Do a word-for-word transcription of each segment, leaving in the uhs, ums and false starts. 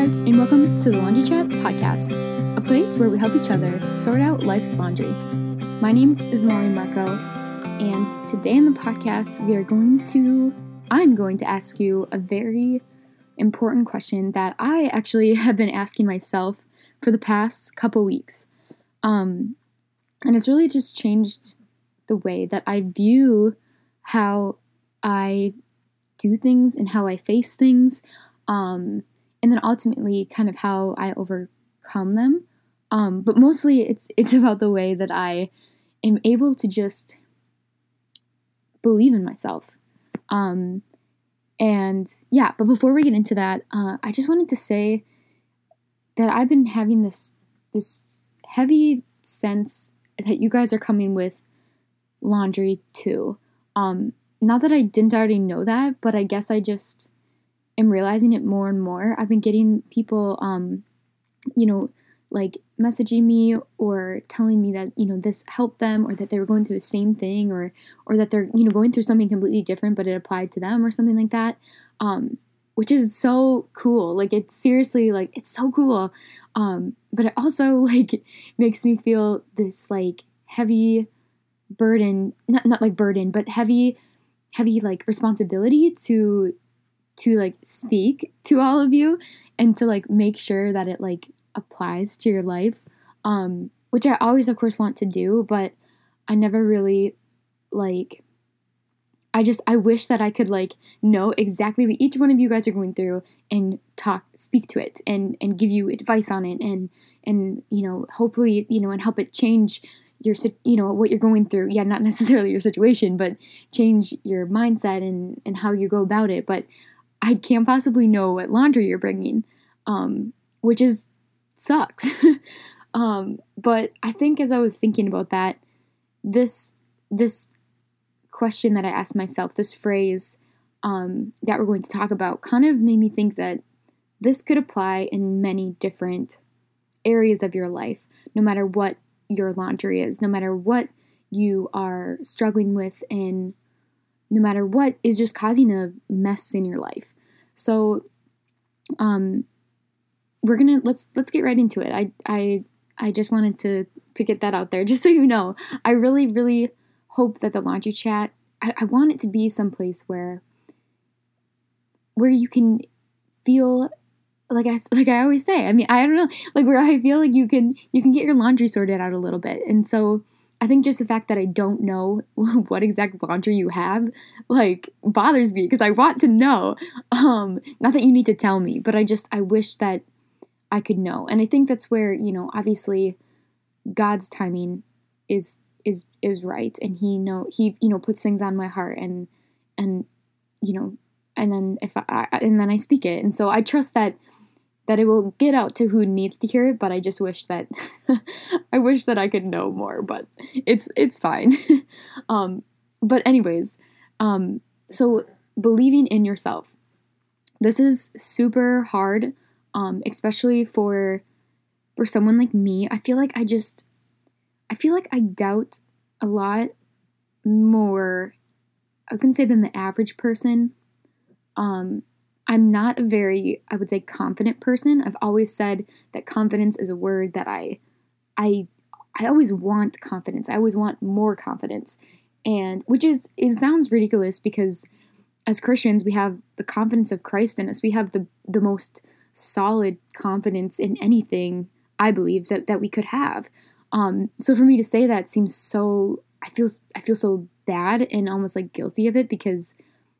guys, and welcome to the Laundry Chat podcast, a place where we help each other sort out life's laundry. My name is Molly Marco, and today in the podcast, we are going to, I'm going to ask you a very important question that I actually have been asking myself for the past couple weeks. Um, and it's really just changed the way that I view how I do things and how I face things, um, and then ultimately kind of how I overcome them. Um, but mostly it's it's about the way that I am able to just believe in myself. Um, and yeah, but before we get into that, uh, I just wanted to say that I've been having this this heavy sense that you guys are coming with laundry too. Um, not that I didn't already know that, but I guess I just am realizing it more and more. I've been getting people, um, you know, like messaging me or telling me that, you know, this helped them, or that they were going through the same thing, or, or that they're, you know, going through something completely different, but it applied to them or something like that. Um, which is so cool. Like, it's seriously, like, it's so cool. Um, but it also, like, makes me feel this, like, heavy burden, not, not like burden, but heavy, heavy, like, responsibility to, to, like, speak to all of you and to, like, make sure that it, like, applies to your life, um, which I always, of course, want to do, but I never really, like, I just, I wish that I could, like, know exactly what each one of you guys are going through and talk, speak to it and, and give you advice on it and, and, you know, hopefully, you know, and help it change your, you know, what you're going through. Yeah, not necessarily your situation, but change your mindset and, and how you go about it. But I can't possibly know what laundry you're bringing, um, which is, sucks. um, but I think as I was thinking about that, this, this, question that I asked myself, this phrase um, that we're going to talk about, kind of made me think that this could apply in many different areas of your life, no matter what your laundry is, no matter what you are struggling with, and no matter what is just causing a mess in your life. So um, we're gonna let's let's get right into it. I I I just wanted to to get that out there, just so you know. I really really hope that the laundry chat, I, I want it to be someplace where where you can feel like I like I always say. I mean, I don't know, like where I feel like you can you can get your laundry sorted out a little bit. And so I think just the fact that I don't know what exact laundry you have, like, bothers me, because I want to know. Um, not that you need to tell me, but I just I wish that I could know. And I think that's where, you know, obviously God's timing is is is right, and he know he you know puts things on my heart, and and you know and then if I and then I speak it, and so I trust that that it will get out to who needs to hear it. But I just wish that I wish that I could know more, but it's it's fine. um but anyways, um so believing in yourself, this is super hard, um especially for for someone like me. I feel like I just I feel like I doubt a lot more, I was going to say, than the average person. Um, I'm not a very, I would say, confident person. I've always said that confidence is a word that I, I, I always want confidence. I always want more confidence. And which is, it sounds ridiculous, because as Christians, we have the confidence of Christ in us. We have the, the most solid confidence in anything, I believe, that, that we could have. Um, so for me to say that seems so, I feel, I feel so bad and almost like guilty of it, because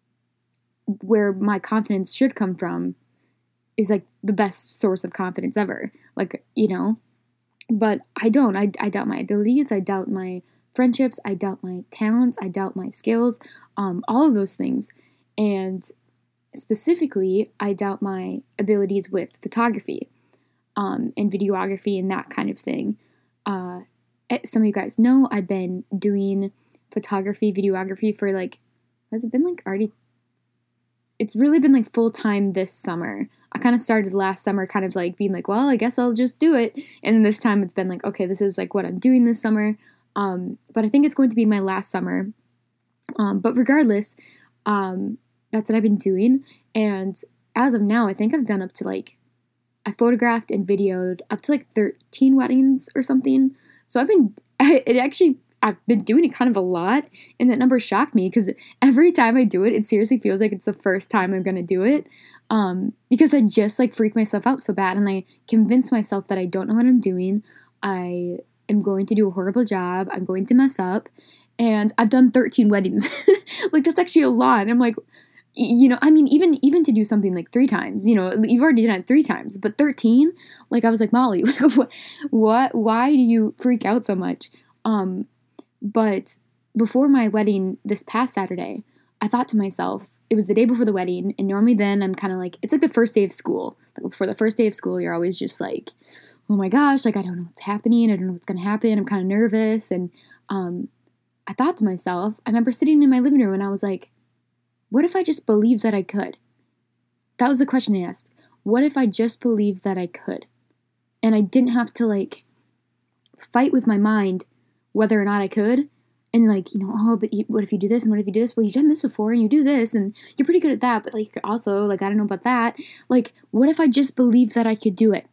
where my confidence should come from is like the best source of confidence ever. Like, you know, but I don't, I, I doubt my abilities. I doubt my friendships. I doubt my talents. I doubt my skills, um, all of those things. And specifically, I doubt my abilities with photography, um, and videography and that kind of thing. Uh, some of you guys know I've been doing photography, videography for like, has it been like already? It's really been like full time this summer. I kind of started last summer kind of like being like, well, I guess I'll just do it. And this time it's been like, okay, this is like what I'm doing this summer. Um, but I think it's going to be my last summer. Um, but regardless, um, that's what I've been doing. And as of now, I think I've done up to like, I photographed and videoed up to like thirteen weddings or something. So I've been, it actually, I've been doing it kind of a lot, and that number shocked me because every time I do it, it seriously feels like it's the first time I'm going to do it. Um, because I just like freak myself out so bad, and I convince myself that I don't know what I'm doing. I am going to do a horrible job. I'm going to mess up. And I've done thirteen weddings. Like, that's actually a lot. And I'm like, you know, I mean, even even to do something like three times, you know, you've already done it three times, but thirteen, like, I was like, Molly, like, what, what, why do you freak out so much? Um, but before my wedding this past Saturday, I thought to myself, it was the day before the wedding, and normally then I'm kind of like, it's like the first day of school. Like, before the first day of school, you're always just like, oh my gosh, like, I don't know what's happening. I don't know what's going to happen. I'm kind of nervous. And um, I thought to myself, I remember sitting in my living room and I was like, what if I just believed that I could? That was the question I asked. What if I just believed that I could? And I didn't have to, like, fight with my mind whether or not I could. And, like, you know, oh, but you, what if you do this and what if you do this? Well, you've done this before and you do this and you're pretty good at that. But, like, also, like, I don't know about that. Like, what if I just believed that I could do it?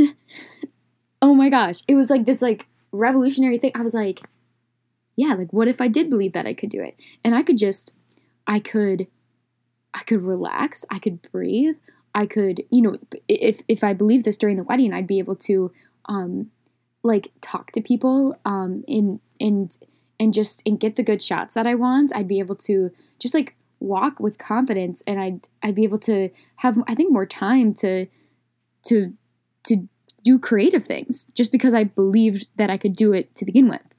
Oh my gosh. It was like this, like, revolutionary thing. I was like, yeah, like, what if I did believe that I could do it? And I could just, I could, I could relax. I could breathe. I could, you know, if, if I believed this during the wedding, I'd be able to, um, like, talk to people, um, in, and, and just, and get the good shots that I want. I'd be able to just, like, walk with confidence, and I'd, I'd be able to have, I think, more time to, to, to do creative things just because I believed that I could do it to begin with.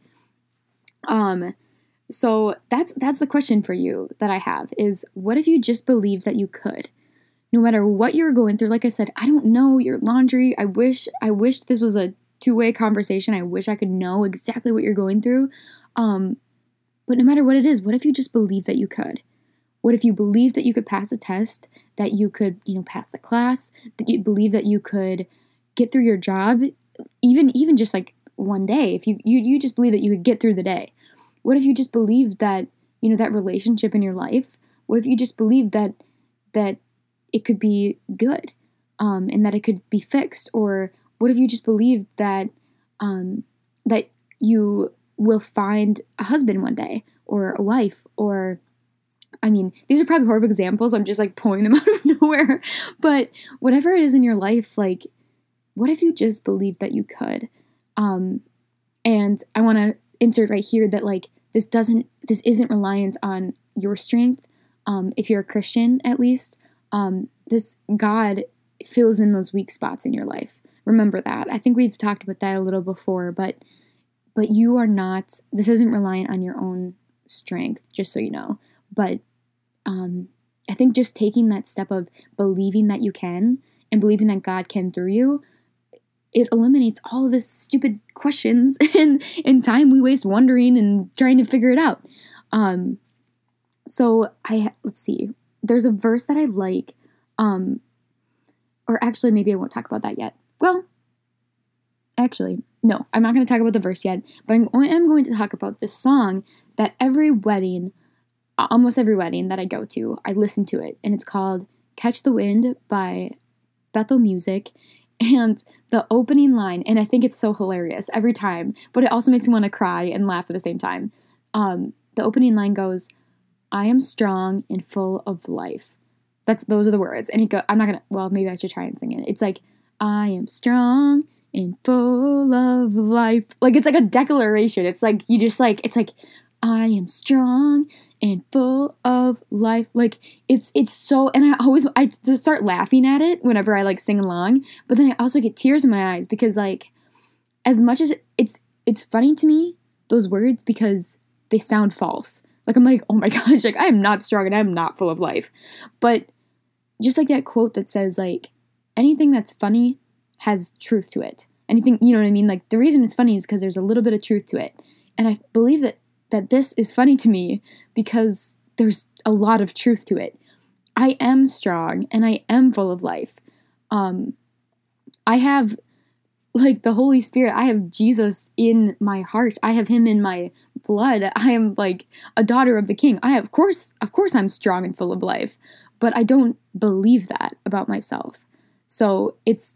Um, so that's, that's the question for you that I have is, what if you just believed that you could? No matter what you're going through, like I said, I don't know your laundry. I wish, I wish this was a two-way conversation. I wish I could know exactly what you're going through. Um, but no matter what it is, what if you just believe that you could? What if you believe that you could pass a test, that you could, you know, pass the class, that you believe that you could get through your job, even, even just like one day, if you, you, you just believe that you could get through the day. What if you just believed that, you know, that relationship in your life, what if you just believed that, that it could be good, um, and that it could be fixed? Or what if you just believed that, um, that you will find a husband one day, or a wife, or, I mean, these are probably horrible examples. I'm just like pulling them out of nowhere, but whatever it is in your life, like, what if you just believed that you could? Um, and I want to insert right here that, like, this doesn't, this isn't reliant on your strength. Um, if you're a Christian, at least, um, this God fills in those weak spots in your life. Remember that. I think we've talked about that a little before, but, but you are not, this isn't reliant on your own strength, just so you know. But, um, I think just taking that step of believing that you can and believing that God can through you, it eliminates all of this stupid questions and, and time we waste wondering and trying to figure it out. Um, so I, let's see, there's a verse that I like, um, or actually maybe I won't talk about that yet. Well, actually, no, I'm not going to talk about the verse yet, but I'm, I am going to talk about this song that every wedding, almost every wedding that I go to, I listen to it, and it's called Catch the Wind by Bethel Music. And the opening line, and I think it's so hilarious every time, but it also makes me want to cry and laugh at the same time. Um, the opening line goes, I am strong and full of life. That's, those are the words. And it go, I'm not going to, well, maybe I should try and sing it. It's like, I am strong and full of life. Like, it's like a declaration. It's like, you just like, it's like, I am strong and full of life. Like, it's, it's so, and I always, I just start laughing at it whenever I, like, sing along, but then I also get tears in my eyes because, like, as much as it's, it's funny to me, those words, because they sound false. Like, I'm like, oh my gosh, like, I am not strong and I am not full of life. But just like that quote that says, like, anything that's funny has truth to it. Anything, you know what I mean? Like, the reason it's funny is because there's a little bit of truth to it. And I believe that that this is funny to me because there's a lot of truth to it. I am strong and I am full of life. Um, I have, like, the Holy Spirit. I have Jesus in my heart. I have him in my blood. I am, like, a daughter of the King. I, of course, of course I'm strong and full of life, but I don't believe that about myself. So it's,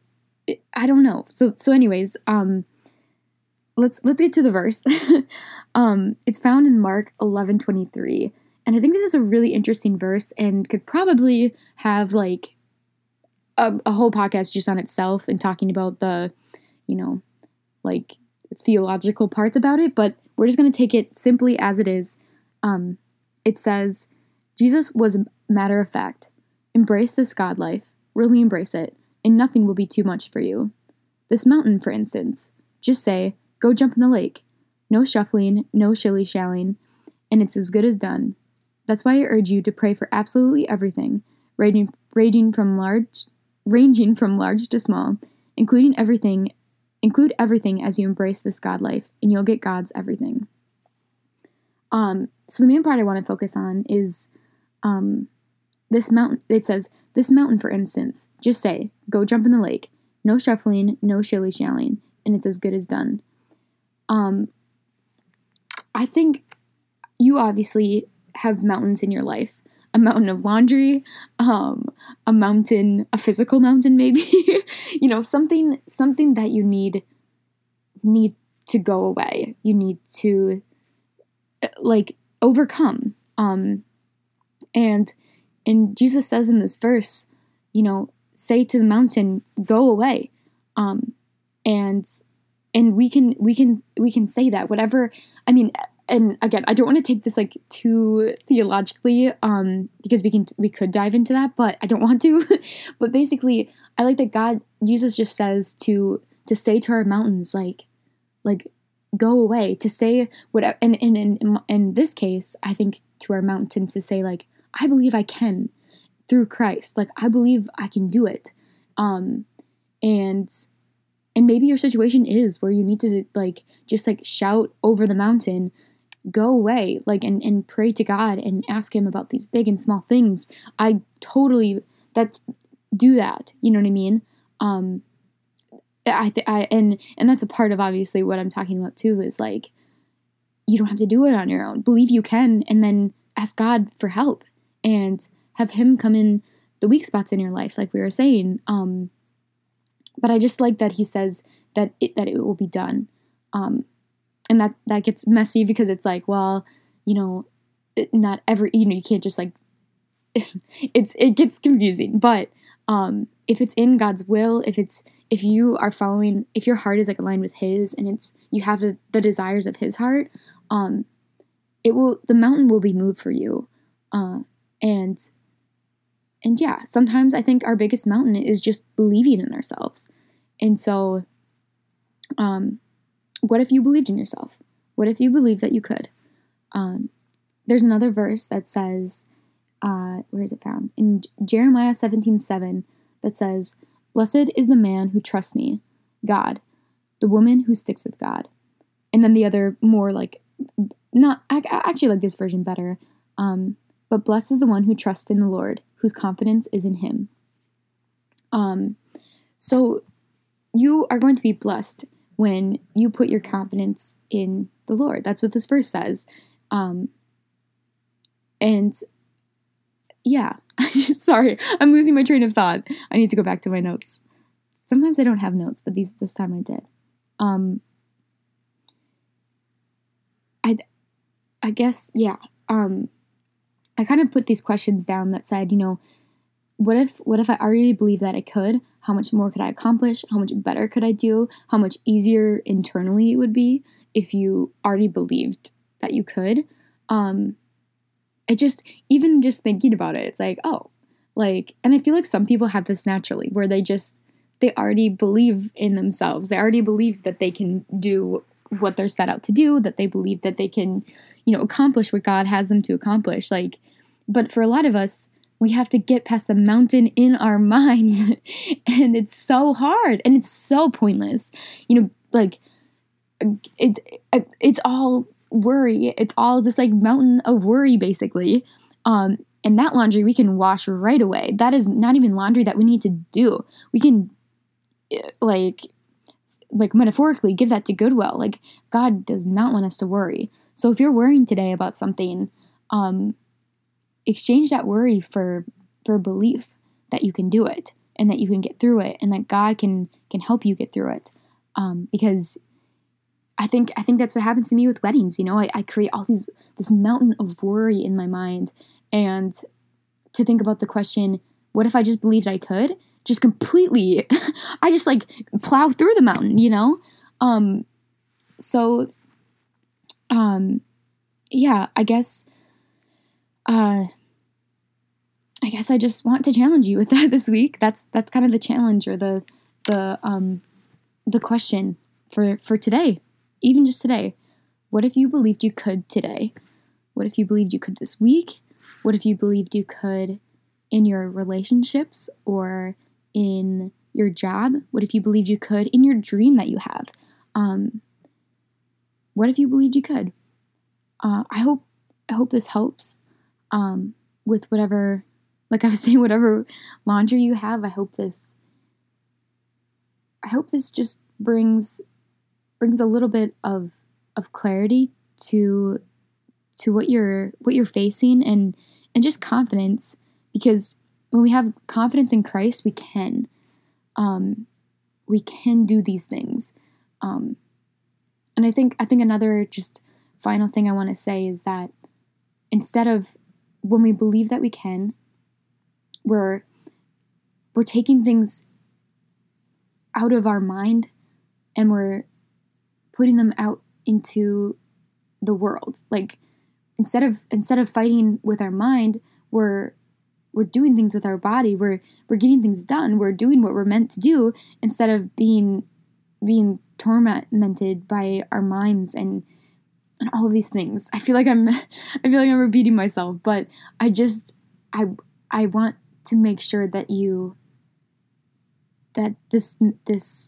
I don't know. So, so anyways, um, let's, let's get to the verse. um, it's found in Mark eleven twenty-three. And I think this is a really interesting verse and could probably have like a, a whole podcast just on itself and talking about the, you know, like theological parts about it, but we're just going to take it simply as it is. Um, it says, Jesus was a matter of fact. Embrace this God life. Really embrace it. And nothing will be too much for you. This mountain, for instance. Just say, go jump in the lake. No shuffling, no shilly-shallying, and it's as good as done. That's why I urge you to pray for absolutely everything, ranging, ranging from large, ranging from large to small, including everything, include everything as you embrace this God life, and you'll get God's everything. Um, so the main part I want to focus on is, um, this mountain. It says, this mountain, for instance. Just say, go jump in the lake. No shuffling, no shilly-shallying, and it's as good as done. Um, I think you obviously have mountains in your life. A mountain of laundry, um, a mountain, a physical mountain maybe, you know, something, something that you need, need to go away. You need to, like, overcome. Um, and, and Jesus says in this verse, you know, say to the mountain, go away. Um, and, and we can, we can, we can say that whatever, I mean, and again, I don't want to take this like too theologically, um, because we can, we could dive into that, but I don't want to. But basically, I like that God, Jesus just says to, to say to our mountains, like, like, go away, to say whatever. And, and, and in, in this case, I think to our mountains to say like, I believe I can through Christ. Like, I believe I can do it. Um, and, and maybe your situation is where you need to like, just like shout over the mountain, go away, like, and, and pray to God and ask him about these big and small things. I totally, that do that. You know what I mean? Um, I, th- I, and, and that's a part of obviously what I'm talking about too, is like, you don't have to do it on your own. Believe you can, and then ask God for help and have him come in the weak spots in your life. Like we were saying, um, but I just like that he says that it, that it will be done. Um, And that, that gets messy because it's like, well, you know, not every, you know, you can't just like, it's, it gets confusing, but, um, if it's in God's will, if it's, if you are following, if your heart is like aligned with his and it's, you have the, the desires of his heart, um, it will, the mountain will be moved for you. Uh, and, and yeah, sometimes I think our biggest mountain is just believing in ourselves. And so, um, what if you believed in yourself? What if you believed that you could? Um, there's another verse that says, uh, where is it found? In Jeremiah seventeen seven, that says, blessed is the man who trusts me, God, the woman who sticks with God. And then the other more like, not, I, I actually like this version better. Um, but blessed is the one who trusts in the Lord, whose confidence is in him. Um, so you are going to be blessed when you put your confidence in the Lord. That's what this verse says. Um, and yeah, sorry, I'm losing my train of thought. I need to go back to my notes. Sometimes I don't have notes, but these, this time I did. Um, I, I guess, yeah. Um, I kind of put these questions down that said, you know, what if, what if I already believe that I could? How much more could I accomplish? How much better could I do? How much easier internally it would be if you already believed that you could? Um, it just, even just thinking about it, it's like, oh, like, and I feel like some people have this naturally where they just, they already believe in themselves. They already believe that they can do what they're set out to do, that they believe that they can, you know, accomplish what God has them to accomplish. Like, but for a lot of us, we have to get past the mountain in our minds and it's so hard and it's so pointless. You know, like it, it it's all worry. It's all this like mountain of worry basically. Um, and that laundry we can wash right away. That is not even laundry that we need to do. We can like, like metaphorically give that to Goodwill. Like God does not want us to worry. So if you're worrying today about something, um, exchange that worry for, for belief that you can do it. and that you can get through it, and that God can can help you get through it. Um, because I think I think that's what happens to me with weddings. You know, I, I create all these this mountain of worry in my mind, and to think about the question, what if I just believed I could? Just completely, I just like plow through the mountain, you know? Um, so, um, yeah, I guess, uh, I guess I just want to challenge you with that this week. That's, that's kind of the challenge or the, the, um, the question for, for today, even just today. What if you believed you could today? What if you believed you could this week? What if you believed you could in your relationships or in your job? What if you believed you could in your dream that you have? Um, what if you believed you could? Uh, I hope I hope this helps um, with whatever, like I was saying, whatever laundry you have. I hope this. I hope this just brings brings a little bit of of clarity to to what you're what you're facing and and just confidence, because when we have confidence in Christ, we can um, we can do these things. Um, and I think I think another just final thing I want to say is that instead of when we believe that we can, we're we're taking things out of our mind and we're putting them out into the world. Like instead of instead of fighting with our mind, we're we're doing things with our body. We're we're getting things done. We're doing what we're meant to do instead of being being tormented by our minds and and all of these things. I feel like I'm I feel like I'm repeating myself, but I just I I want to make sure that you that this this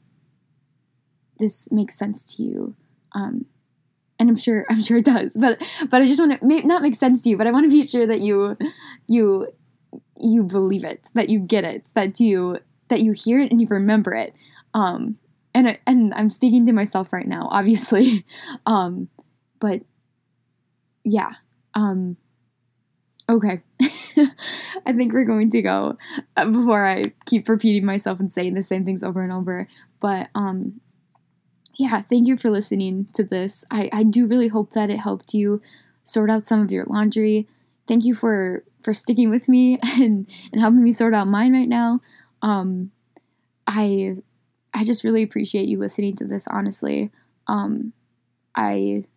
this makes sense to you. Um and I'm sure I'm sure it does. But but I just want to not make sense to you, but I want to be sure that you you you believe it, that you get it, that you that you hear it and you remember it. Um, and and I'm speaking to myself right now, obviously. Um, but yeah. Um, okay. I think we're going to go uh, before I keep repeating myself and saying the same things over and over. But um, yeah, thank you for listening to this. I, I do really hope that it helped you sort out some of your laundry. Thank you for for sticking with me and, and helping me sort out mine right now. Um, I I just really appreciate you listening to this, honestly. Um, I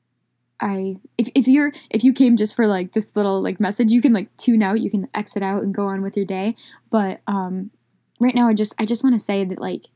I if if you're if you came just for like this little like message, you can like tune out, you can exit out and go on with your day. But um, right now I just I just want to say that like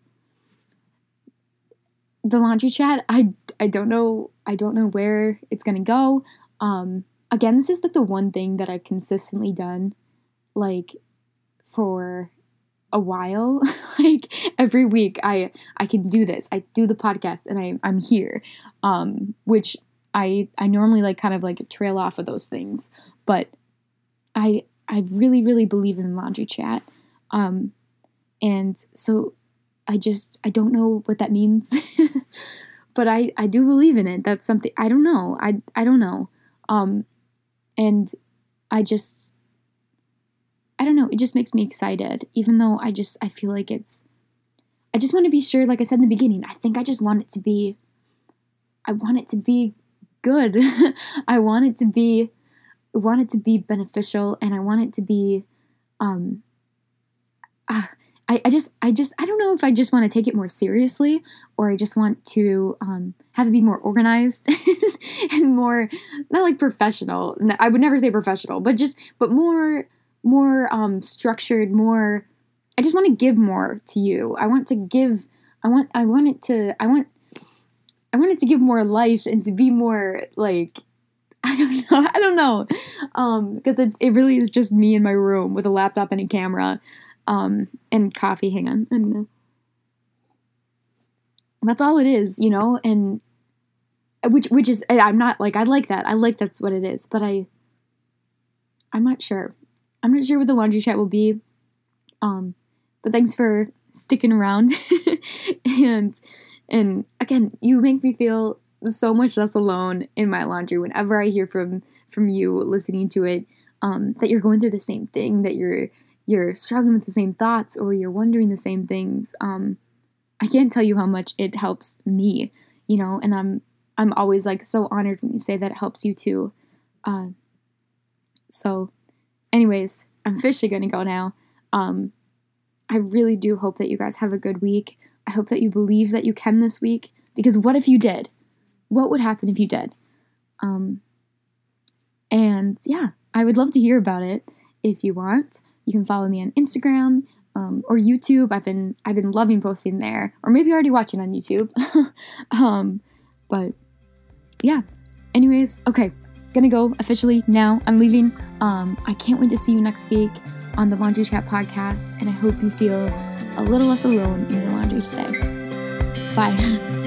the laundry chat, I I don't know I don't know where it's gonna go. Um, again, this is like the one thing that I've consistently done, like for a while. Like every week, I I can do this. I do the podcast, and I I'm here, um, which I I normally like kind of like trail off of those things, but I I really really believe in laundry chat, um, and so I just I don't know what that means, but I I do believe in it. That's something I don't know. I I don't know. Um, and I just, I don't know, it just makes me excited, even though I just, I feel like it's, I just want to be sure, like I said in the beginning, I think I just want it to be, I want it to be good. I want it to be, I want it to be beneficial, and I want it to be, um, uh, I, I just, I just, I don't know if I just want to take it more seriously, or I just want to um, have it be more organized and more, not like professional. I would never say professional, but just, but more, more um, structured, more, I just want to give more to you. I want to give, I want, I want it to, I want, I want it to give more life and to be more like, I don't know, I don't know. Um, because it, it really is just me in my room with a laptop and a camera. Um, and coffee, hang on, I'm gonna, that's all it is, you know, and which, which is, I'm not like, I like that, I like that's what it is, but I, I'm not sure, I'm not sure what the laundry chat will be, um, but thanks for sticking around, and, and again, you make me feel so much less alone in my laundry whenever I hear from, from you listening to it, um, that you're going through the same thing, that you're, you're struggling with the same thoughts or you're wondering the same things, um, I can't tell you how much it helps me, you know, and I'm I'm always like so honored when you say that it helps you too. Uh, so anyways, I'm officially going to go now. Um, I really do hope that you guys have a good week. I hope that you believe that you can this week, because what if you did? What would happen if you did? Um, and yeah, I would love to hear about it. If you want, you can follow me on Instagram um, or YouTube. I've been I've been loving posting there, or maybe you're already watching on YouTube. um, but yeah. Anyways, okay, gonna go officially now. I'm leaving. Um, I can't wait to see you next week on the Laundry Chat podcast, and I hope you feel a little less alone in your laundry today. Bye.